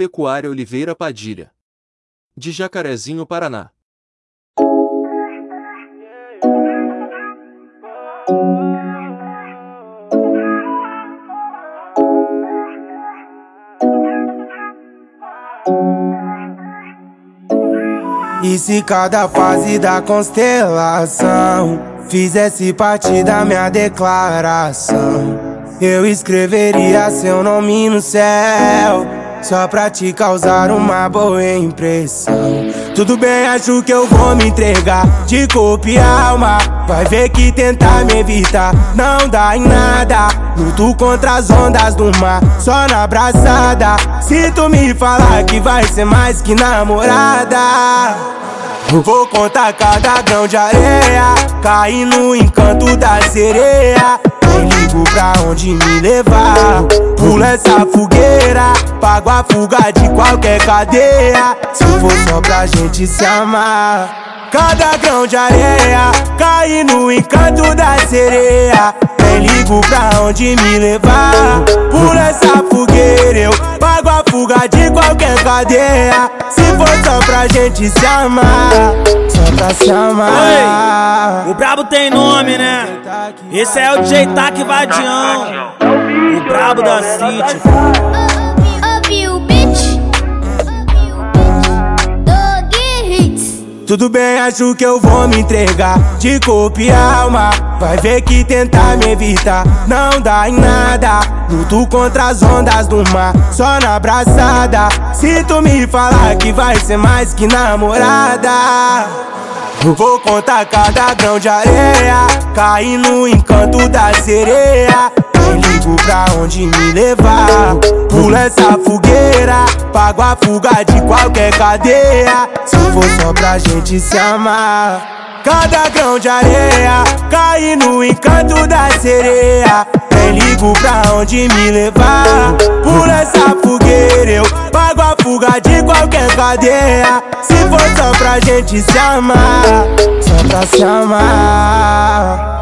Agropecuária Oliveira Padilha, de Jacarezinho, Paraná. E se cada fase da constelação fizesse parte da minha declaração, eu escreveria seu nome no céu, só pra te causar uma boa impressão. Tudo bem, acho que eu vou me entregar de corpo e alma. Vai ver que tentar me evitar não dá em nada. Luto contra as ondas do mar, só na abraçada. Se tu me falar que vai ser mais que namorada, vou contar cada grão de areia, cair no encanto da sereia. Nem ligo pra onde me levar, pula essa fogueira, pago a fuga de qualquer cadeia, se for só pra gente se amar. Cada grão de areia, cair no encanto da sereia. Nem ligo pra onde me levar, pula essa fogueira, eu pago a fuga de qualquer cadeia, se for só pra gente se amar, só pra se amar. Oi, o brabo tem nome, né? Esse é o DJ Tac Vadião, o brabo da City. Tudo bem, acho que eu vou me entregar de corpo e alma. Vai ver que tentar me evitar não dá em nada. Luto contra as ondas do mar, só na abraçada. Se tu me falar que vai ser mais que namorada, vou contar cada grão de areia, cair no encanto da sereia. Nem ligo pra onde me levar, pula essa fogueira, pago a fuga de qualquer cadeia, se for só pra gente se amar. Cada grão de areia, cair no encanto da sereia. Nem ligo pra onde me levar, pula essa fogueira, eu pago a fuga de qualquer cadeia, se for só pra gente se amar, só pra se amar.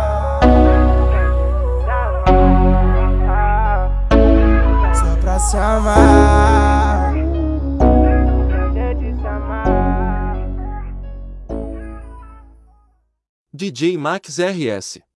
Se amar, DJ Max RS.